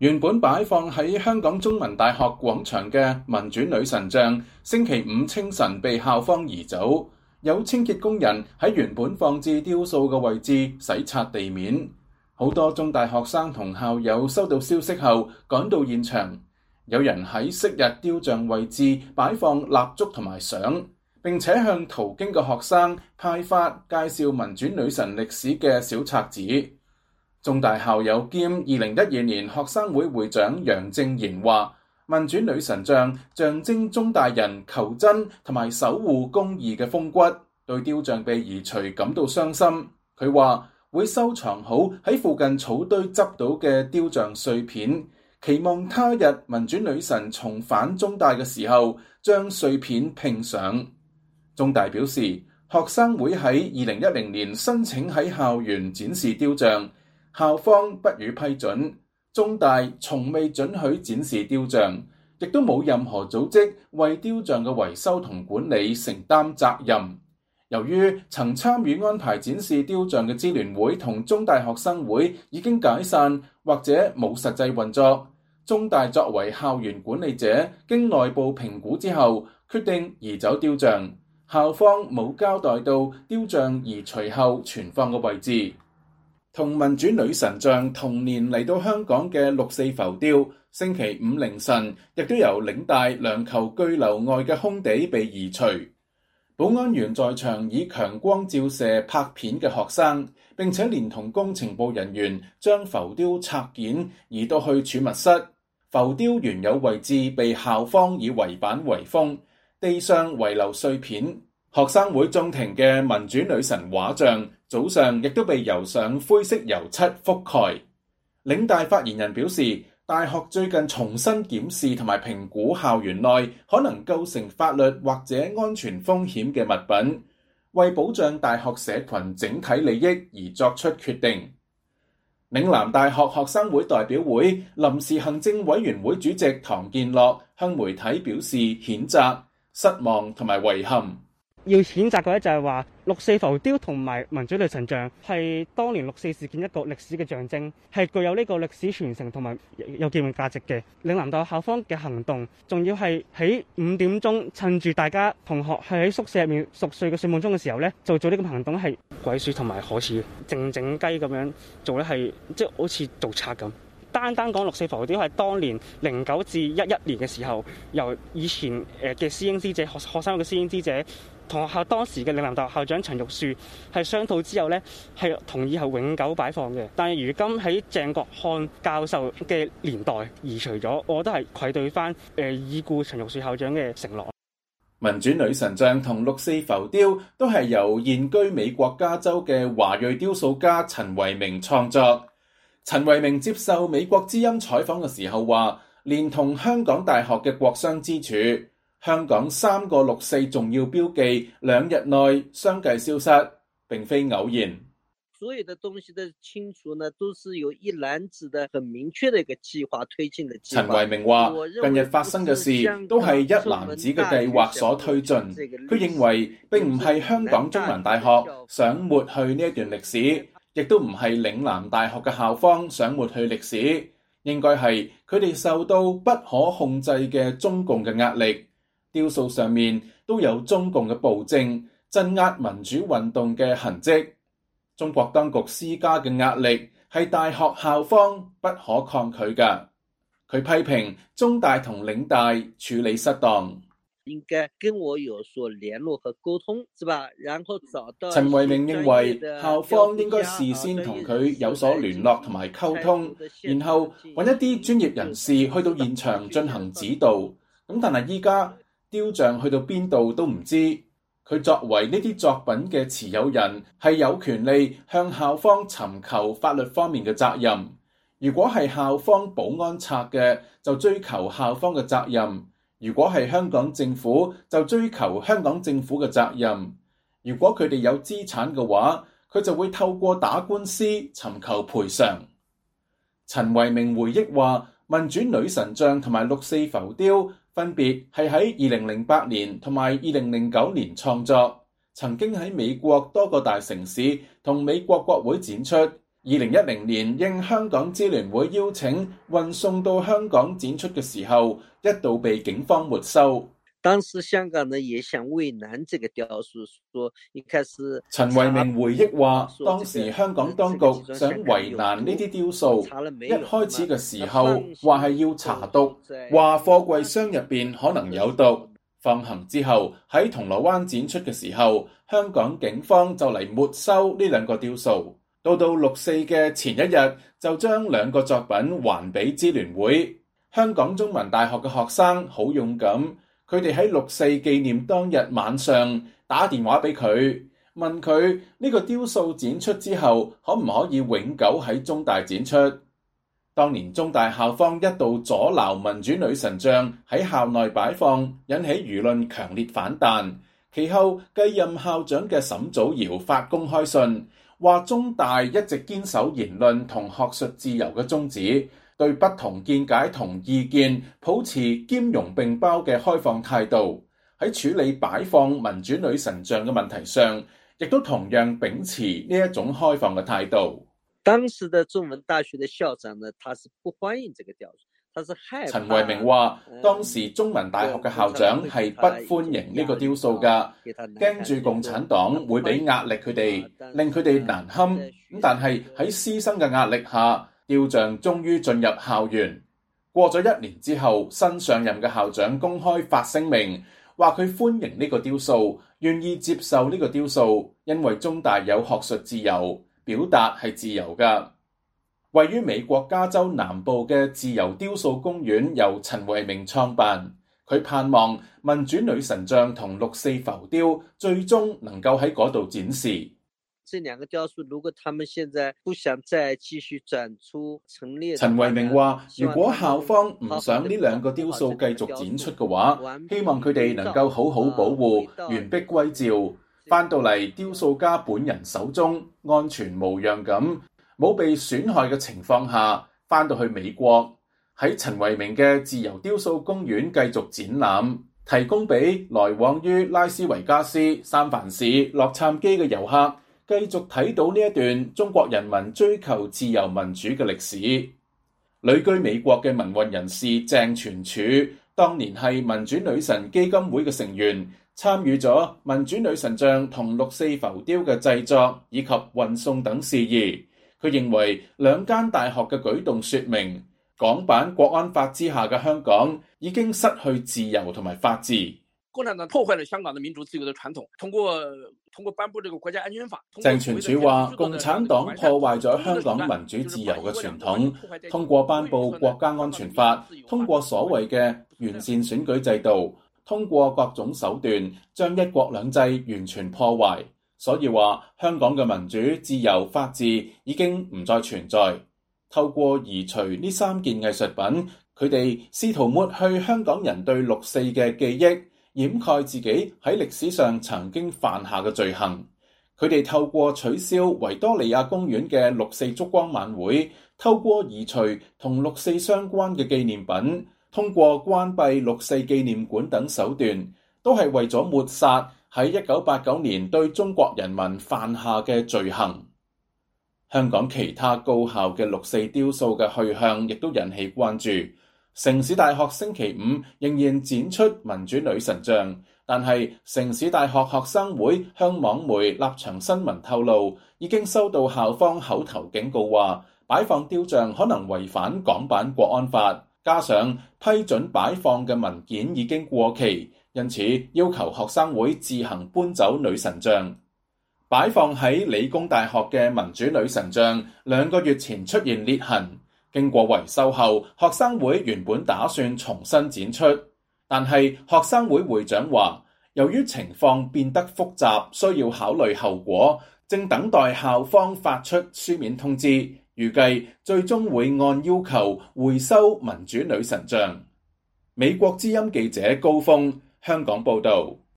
原本擺放喺香港中文大學廣場嘅民主女神像，星期五清晨被校方移走。有清潔工人喺原本放置雕塑嘅位置洗刷地面。好多中大學生同校友收到消息後趕到現場，有人喺昔日雕像位置擺放蠟燭同埋相，並且向途經嘅學生派發介紹民主女神歷史嘅小冊子。中大校友兼2012年學生會會長楊正賢話：民主女神像象徵中大人求真同埋守護公義嘅風骨，對雕像被移除感到傷心。佢話會收藏好喺附近草堆執到嘅雕像碎片，期望他日民主女神重返中大嘅時候將碎片拼上。中大表示，學生會喺2010年申請喺校園展示雕像，校方不予批准，中大從未准許展示雕像，亦都冇任何組織為雕像嘅維修同管理承擔責任。由於曾參與安排展示雕像嘅支聯會同中大學生會已經解散或者冇實際運作，中大作為校園管理者，經內部評估之後，決定移走雕像。校方冇交代到雕像移除後存放嘅位置。同民主女神像同年嚟到香港嘅六四浮雕，星期五凌晨亦都由嶺大梁球巨樓外嘅空地被移除。保安員在場以強光照射拍片嘅學生，並且連同工程部人員將浮雕拆件移到去儲物室。浮雕原有位置被校方以圍板圍封，地上遺留碎片。學生會中庭嘅民主女神畫像早上亦都被油上灰色油漆覆蓋。嶺大發言人表示，大學最近重新檢視同埋評估校園內可能構成法律或者安全風險嘅物品，為保障大學社群整體利益而作出決定。嶺南大學學生會代表會臨時行政委員會主席唐建樂向媒體表示譴責、失望同埋遺憾。 要譴責嘅咧就係話六四浮雕同埋民主女神像係當年六四事件一個歷史嘅象徵，係具有呢個歷史傳承同埋有紀念價值嘅。嶺南大學校方嘅行動，仲要係喺5點鐘趁住大家同學係喺宿舍入面熟睡嘅睡夢中嘅時候咧，就做呢個行動係鬼鼠同埋可恥，靜靜雞咁樣做咧係即係好似做賊咁。單講六四浮雕係當年09至11年嘅時候，由以前嘅師兄師姐學生嘅師兄師姐同學校當時嘅嶺南大學校長陳玉樹係商討之後呢，係同意係永久擺放嘅。但係如今喺鄭國漢教授嘅年代移除咗，我覺得係愧對翻已故陳玉樹校長嘅承諾。 民主女神像同六四浮雕都係由現居美國加州嘅華裔雕塑家陳維明創作。陳維明接受美國之音採訪嘅時候話，連同香港大學嘅國殤之柱，香港3個六四重要標記2日內相繼消失，並非偶然。 所有的東西的清除呢，都是有一攬子的很明確的一個計劃推進的計劃。 陳維明話，近日發生嘅事都係一攬子嘅計劃所推進。佢認為並唔係香港中文大學想抹去呢一段歷史，亦都唔係嶺南大學嘅校方想抹去歷史，應該係佢哋受到不可控制嘅中共嘅壓力。雕塑上面都有中共嘅暴政鎮壓民主運動嘅痕跡。中國當局施加嘅壓力係大學校方不可抗拒嘅。佢批評中大同嶺大處理失當。 應該跟我有所聯絡和溝通，是吧？然後找到陳維明認為校方應該事先同佢有所聯絡同埋溝通，然後揾一啲專業人士去到現場進行指導。咁但係依家雕像去到邊度都唔知。佢作為呢啲作品嘅持有人，係有權利向校方尋求法律方面嘅責任。如果係校方保安拆嘅，就追求校方嘅責任。如果係香港政府，就追求香港政府嘅責任。如果佢哋有資產嘅話，佢就會透過打官司尋求賠償。陳維明回憶話，民主女神像同埋六四浮雕分別係喺2008年同埋2009年創作，曾經喺美國多個大城市同美國國會展出， 2010年應香港支聯會邀請運送到香港展出嘅時候，一度被警方沒收。 當時香港呢也想為難這個雕塑，說一開始陳為明回憶話，當時香港當局想為難呢啲雕塑，一開始嘅時候話係要查毒，話貨櫃箱入邊可能有毒。放行之後喺銅鑼灣展出嘅時候，香港警方就嚟沒收呢兩個雕塑。到6·4嘅前一日，就將兩個作品還俾支聯會。香港中文大學嘅學生好勇敢，佢哋喺6·4紀念當日晚上打電話俾佢，問佢呢個雕塑展出之後可唔可以永久喺中大展出。當年中大校方一度阻撓民主女神像喺校內擺放，引起輿論強烈反彈。其後繼任校長嘅沈祖堯發公開信，話中大一直堅守言論同學術自由嘅宗旨，對不同見解同意見抱持兼容並包嘅開放態度。喺處理擺放民主女神像嘅問題上，亦都同樣秉持呢一種開放嘅態度。 當時的中文大學的校長呢，他是不歡迎這個雕塑，他是害怕。 陳為明話，當時中文大學嘅校長係不歡迎呢個雕塑㗎，驚住共產黨會俾壓力佢哋，令佢哋難堪。咁但係喺師生嘅壓力下，雕像終於進入校園。過咗1年之後，新上任嘅校長公開發聲明，話佢歡迎呢個雕塑，願意接受呢個雕塑，因為中大有學術自由。表達係自由㗎。位於美國加州南部嘅自由雕塑公園由陳為明創辦，佢盼望民主女神像同6·4浮雕最終能夠喺嗰度展示。 這兩個雕塑，如果他們現在不想再繼續展出陳列， 陳為明話，如果校方唔想呢兩個雕塑繼續展出嘅話，希望佢哋能夠好好保護，完璧歸趙。翻到嚟雕塑家本人手中，安全無恙咁，冇被損害嘅情況下，翻到去美國，喺陳為明嘅自由雕塑公園繼續展覽，提供俾來往於拉斯維加斯、三藩市、洛杉磯嘅遊客，繼續睇到呢一段中國人民追求自由民主嘅歷史。旅居美國嘅民運人士鄭全柱，當年係民主女神基金會嘅成員，參與咗民主女神像同6·4浮雕嘅製作以及運送等事宜。佢認為兩間大學嘅舉動說明，港版國安法之下嘅香港已經失去自由同埋法治。 共產黨破壞了香港的民主自由的傳統，通過頒布這個國家安全法。 鄭全柱話，共產黨破壞咗香港民主自由嘅傳統，通過頒布國家安全法，通過所謂嘅完善選舉制度，通過各種手段將一國兩制完全破壞，所以話香港嘅民主、自由、法治已經唔再存在。透過移除呢3件藝術品，佢哋試圖抹去香港人對6·4嘅記憶，掩蓋自己喺歷史上曾經犯下嘅罪行。佢哋透過取消維多利亞公園嘅6·4燭光晚會，透過移除同6·4相關嘅紀念品，通過關閉6·4紀念館等手段，都係為咗抹殺喺1989年對中國人民犯下嘅罪行。香港其他高校嘅6·4雕塑嘅去向亦都引起關注。城市大學星期5仍然展出民主女神像，但係城市大學學生會向網媒立場新聞透露，已經收到校方口頭警告，話擺放雕像可能違反港版國安法，加上批准擺放嘅文件已經過期，因此要求學生會自行搬走女神像。擺放喺理工大學嘅民主女神像2個月前出現裂痕，經過維修後，學生會原本打算重新展出，但係學生會會長話，由於情況變得複雜，需要考慮後果，正等待校方發出書面通知，預計最終會按要求回收民主女神像。美國之音記者高峰，香港報導。